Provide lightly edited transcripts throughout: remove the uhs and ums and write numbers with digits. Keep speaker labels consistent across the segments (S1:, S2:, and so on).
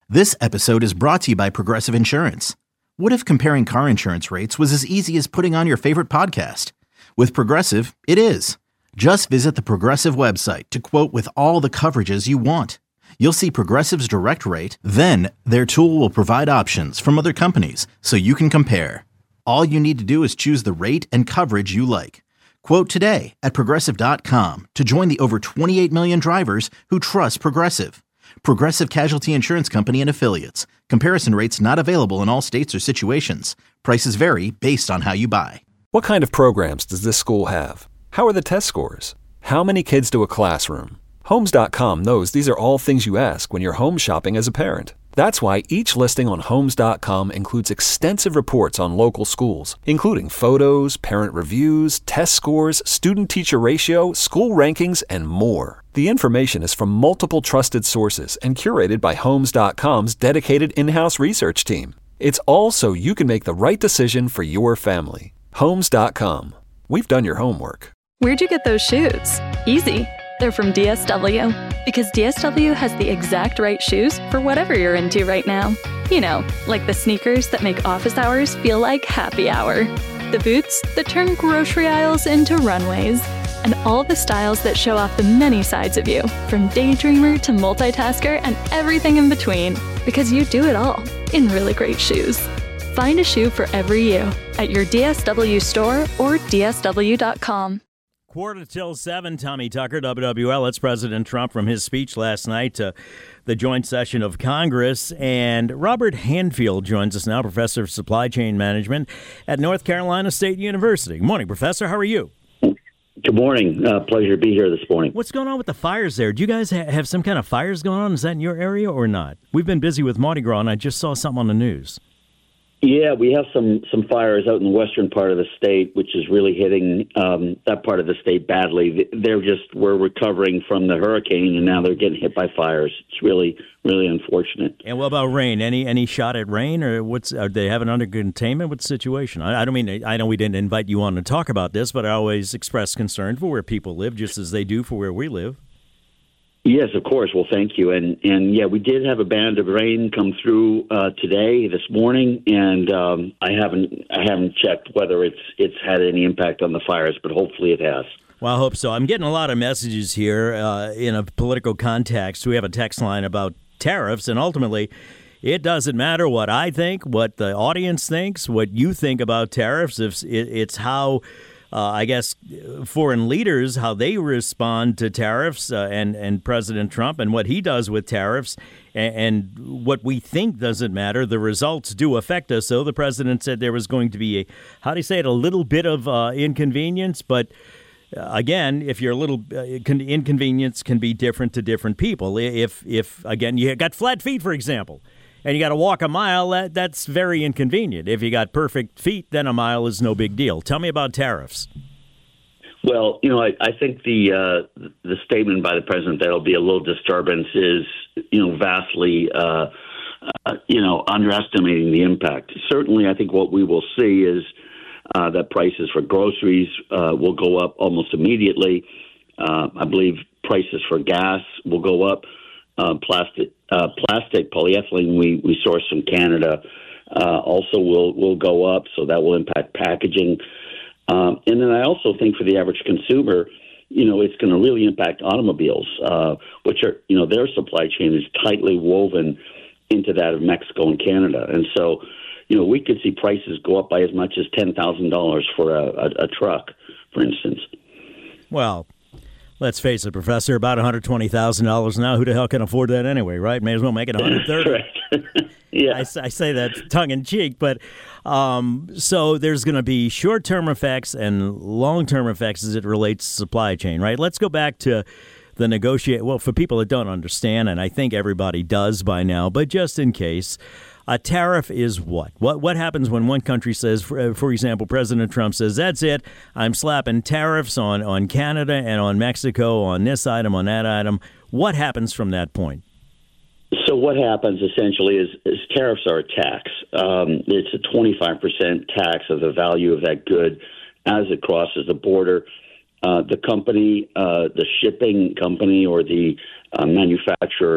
S1: This episode is brought to you by Progressive Insurance. What if comparing car insurance rates was as easy as putting on your favorite podcast? With Progressive, it is. Just visit the Progressive website to quote with all the coverages you want. You'll see Progressive's direct rate, then their tool will provide options from other companies so you can compare. All you need to do is choose the rate and coverage you like. Quote today at Progressive.com to join the over 28 million drivers who trust Progressive. Progressive Casualty Insurance Company and Affiliates. Comparison rates not available in all states or situations. Prices vary based on how you buy.
S2: What kind of programs does this school have? How are the test scores? How many kids do a classroom? Homes.com knows these are all things you ask when you're home shopping as a parent. That's why each listing on Homes.com includes extensive reports on local schools, including photos, parent reviews, test scores, student-teacher ratio, school rankings, and more. The information is from multiple trusted sources and curated by Homes.com's dedicated in-house research team. It's all so you can make the right decision for your family. Homes.com. We've done your homework.
S3: Where'd you get those shoes? Easy. They're from DSW. Because DSW has the exact right shoes for whatever you're into right now. You know, like the sneakers that make office hours feel like happy hour. The boots that turn grocery aisles into runways. And all the styles that show off the many sides of you, from daydreamer to multitasker and everything in between. Because you do it all in really great shoes. Find a shoe for every you at your DSW store or DSW.com.
S4: 6:45, Tommy Tucker, WWL. It's President Trump from his speech last night to the joint session of Congress. And Robert Hanfield joins us now, professor of supply chain management at North Carolina State University. Good morning, Professor. How are you?
S5: Good morning. Pleasure to be here this morning.
S4: What's going on with the fires there? Do you guys have some kind of fires going on? Is that in your area or not? We've been busy with Mardi Gras, and I just saw something on the news.
S5: Yeah, we have some fires out in the western part of the state, which is really hitting that part of the state badly. We're recovering from the hurricane, and now they're getting hit by fires. It's really, really unfortunate.
S4: And what about rain? Any shot at rain, or are they having under containment? What's the situation? I know we didn't invite you on to talk about this, but I always express concern for where people live, just as they do for where we live.
S5: Yes, of course. Well, thank you. And yeah, we did have a band of rain come through this morning, and I haven't checked whether it's had any impact on the fires, but hopefully it has.
S4: Well, I hope so. I'm getting a lot of messages here in a political context. We have a text line about tariffs, and ultimately, it doesn't matter what I think, what the audience thinks, what you think about tariffs. It's how I guess foreign leaders, how they respond to tariffs and President Trump and what he does with tariffs, and what we think doesn't matter. The results do affect us. So the president said there was going to be a little bit of inconvenience. But again, if you're a little inconvenience can be different to different people. If again, you got flat feet, for example, and you got to walk a mile, that's very inconvenient. If you got perfect feet, then a mile is no big deal. Tell me about tariffs.
S5: Well, I think the statement by the president that it'll be a little disturbance is, vastly, underestimating the impact. Certainly, I think what we will see is that prices for groceries will go up almost immediately. I believe prices for gas will go up. Plastic polyethylene we source from Canada also will go up, so that will impact packaging. And then I also think for the average consumer, it's going to really impact automobiles, which are, their supply chain is tightly woven into that of Mexico and Canada. And so, we could see prices go up by as much as $10,000 for a truck, for instance.
S4: Well, let's face it, Professor, about $120,000 now. Who the hell can afford that anyway, right? May as well make it $130,000.
S5: Correct. Yeah.
S4: I say that tongue-in-cheek, but so there's going to be short-term effects and long-term effects as it relates to supply chain, right? Let's go back to the negotiate. Well, for people that don't understand, and I think everybody does by now, but just in case, a tariff is what? What happens when one country says, for example, President Trump says, that's it, I'm slapping tariffs on Canada and on Mexico, on this item, on that item. What happens from that point?
S5: So what happens essentially is tariffs are a tax. It's a 25% tax of the value of that good as it crosses the border. The company, the shipping company or the manufacturer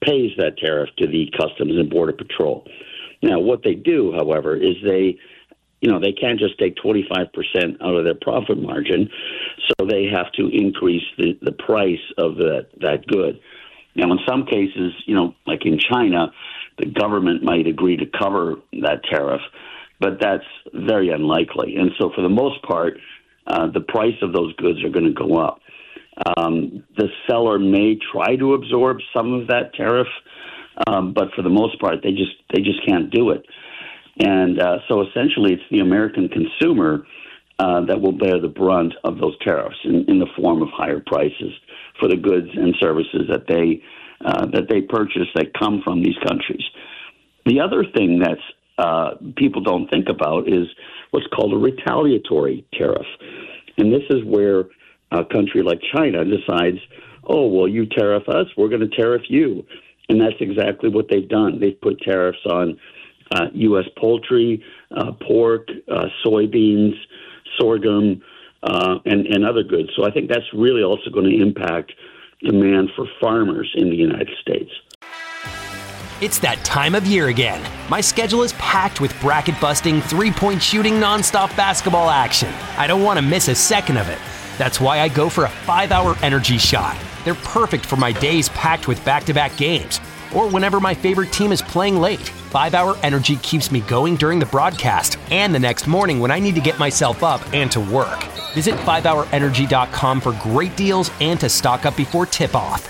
S5: pays that tariff to the Customs and Border Patrol. Now, what they do, however, is they can't just take 25% out of their profit margin, so they have to increase the price of that good. Now, in some cases, like in China, the government might agree to cover that tariff, but that's very unlikely. And so for the most part, the price of those goods are going to go up. The seller may try to absorb some of that tariff, but for the most part, they just can't do it. And so essentially, it's the American consumer that will bear the brunt of those tariffs in the form of higher prices for the goods and services that they purchase that come from these countries. The other thing that's people don't think about is what's called a retaliatory tariff, and this is where a country like China decides, oh, well, you tariff us, we're going to tariff you. And that's exactly what they've done. They've put tariffs on U.S. poultry, pork, soybeans, sorghum, and other goods. So I think that's really also going to impact demand for farmers in the United States.
S6: It's that time of year again. My schedule is packed with bracket-busting, three-point shooting, nonstop basketball action. I don't want to miss a second of it. That's why I go for a 5-hour energy shot. They're perfect for my days packed with back-to-back games, or whenever my favorite team is playing late. 5-hour energy keeps me going during the broadcast and the next morning when I need to get myself up and to work. Visit 5hourenergy.com for great deals and to stock up before tip-off.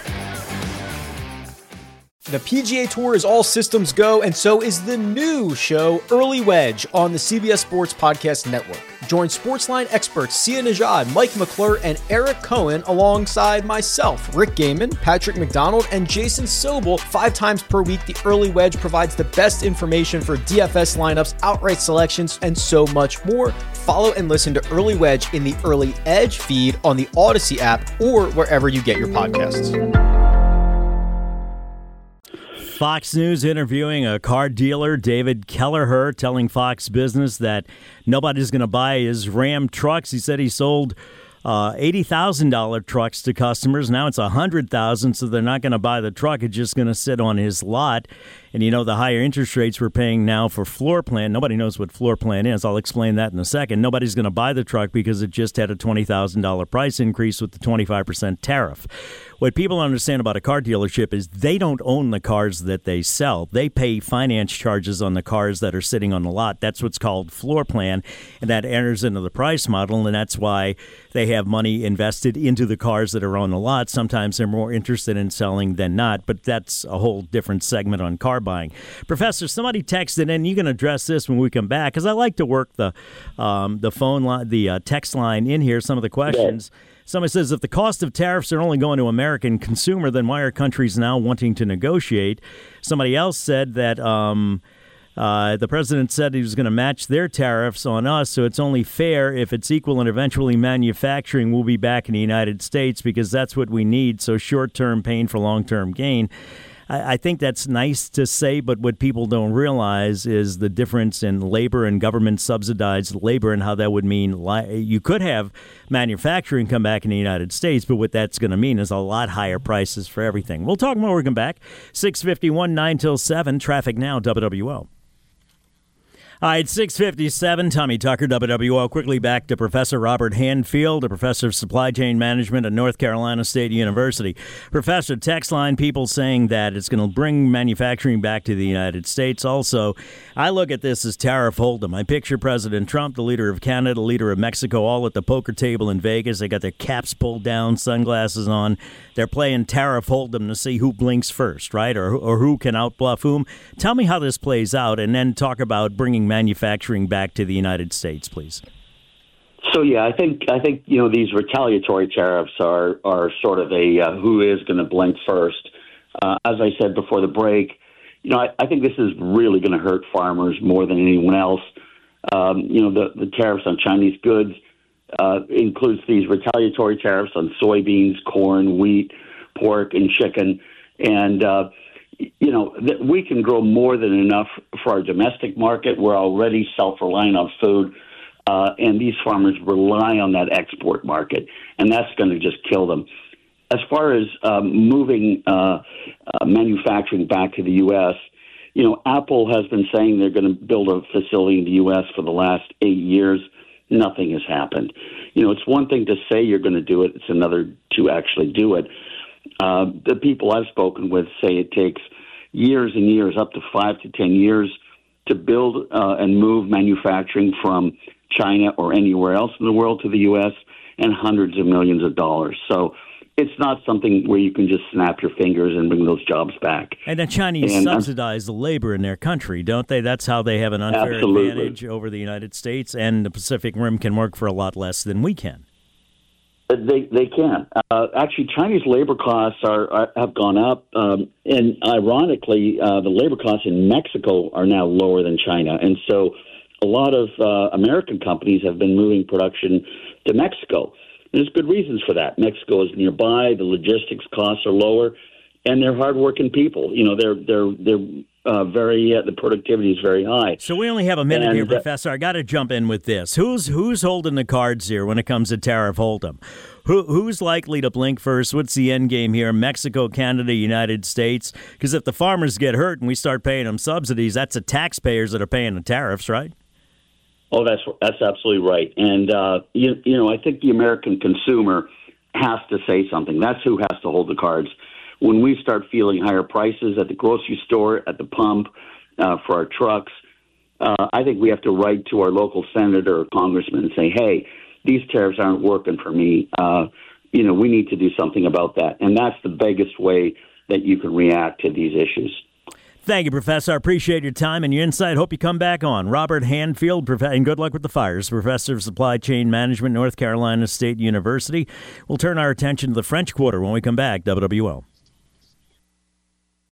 S7: The PGA Tour is all systems go, and so is the new show, Early Wedge, on the CBS Sports Podcast Network. Join Sportsline experts Sia Nejad, Mike McClure, and Eric Cohen alongside myself, Rick Gaiman, Patrick McDonald, and Jason Sobel 5 times per week. The Early Wedge provides the best information for DFS lineups, outright selections, and so much more. Follow and listen to Early Wedge in the Early Edge feed on the Odyssey app or wherever you get your podcasts.
S4: Fox News interviewing a car dealer, David Kelleher, telling Fox Business that nobody's going to buy his Ram trucks. He said he sold $80,000 trucks to customers. Now it's $100,000, so they're not going to buy the truck. It's just going to sit on his lot. And the higher interest rates we're paying now for floor plan, nobody knows what floor plan is. I'll explain that in a second. Nobody's going to buy the truck because it just had a $20,000 price increase with the 25% tariff. What people understand about a car dealership is they don't own the cars that they sell. They pay finance charges on the cars that are sitting on the lot. That's what's called floor plan, and that enters into the price model, and that's why they have money invested into the cars that are on the lot. Sometimes they're more interested in selling than not, but that's a whole different segment on car buying. Professor, somebody texted in. You can address this when we come back, because I like to work the phone line, the text line in here, some of the questions. Yeah. Somebody says, if the cost of tariffs are only going to American consumer, then why are countries now wanting to negotiate? Somebody else said that the president said he was going to match their tariffs on us, so it's only fair if it's equal, and eventually manufacturing will be back in the United States because that's what we need, so short-term pain for long-term gain. I think that's nice to say, but what people don't realize is the difference in labor and government-subsidized labor and how that would mean you could have manufacturing come back in the United States, but what that's going to mean is a lot higher prices for everything. We'll talk more when we come back. 6:51, 9 till 7, traffic now, WWO. All right, 6:57, Tommy Tucker, WWO. Quickly back to Professor Robert Handfield, a professor of supply chain management at North Carolina State University. Professor, text line, people saying that it's going to bring manufacturing back to the United States. Also, I look at this as tariff hold'em. I picture President Trump, the leader of Canada, the leader of Mexico, all at the poker table in Vegas. They got their caps pulled down, sunglasses on. They're playing tariff hold'em to see who blinks first, right, or who can outbluff whom. Tell me how this plays out, and then talk about bringing manufacturing back to the United States, please.
S5: So yeah, I think these retaliatory tariffs are sort of a who is going to blink first. As I said before the break, I think this is really going to hurt farmers more than anyone else. The tariffs on Chinese goods includes these retaliatory tariffs on soybeans, corn, wheat, pork, and chicken, and we can grow more than enough for our domestic market. We're already self-reliant on food, and these farmers rely on that export market, and that's going to just kill them. as far as moving manufacturing back to the U.S., Apple has been saying they're going to build a facility in the U.S. for the last 8 years. Nothing has happened. It's one thing to say you're going to do it. It's another to actually do it. The people I've spoken with say it takes years and years, up to 5 to 10 years, to build and move manufacturing from China or anywhere else in the world to the U.S., and hundreds of millions of dollars. So it's not something where you can just snap your fingers and bring those jobs back.
S4: And the Chinese subsidize the labor in their country, don't they? That's how they have an unfair advantage over the United States, and the Pacific Rim can work for a lot less than we can.
S5: They can. Actually, Chinese labor costs have gone up, and ironically, the labor costs in Mexico are now lower than China. And so a lot of American companies have been moving production to Mexico. There's good reasons for that. Mexico is nearby, the logistics costs are lower, and they're hardworking people. They're very the productivity is very high.
S4: So we only have a minute here, Professor. I got to jump in with this. Who's holding the cards here when it comes to tariff hold'em? Who's likely to blink first? What's the end game here? Mexico, Canada, United States? Because if the farmers get hurt and we start paying them subsidies, that's the taxpayers that are paying the tariffs, right?
S5: Oh, that's absolutely right. And, I think the American consumer has to say something. That's who has to hold the cards. When we start feeling higher prices at the grocery store, at the pump, for our trucks, I think we have to write to our local senator or congressman and say, hey, these tariffs aren't working for me. We need to do something about that. And that's the biggest way that you can react to these issues.
S4: Thank you, Professor. I appreciate your time and your insight. Hope you come back on. Robert Handfield, and good luck with the fires. Professor of Supply Chain Management, North Carolina State University. We'll turn our attention to the French Quarter when we come back. WWL.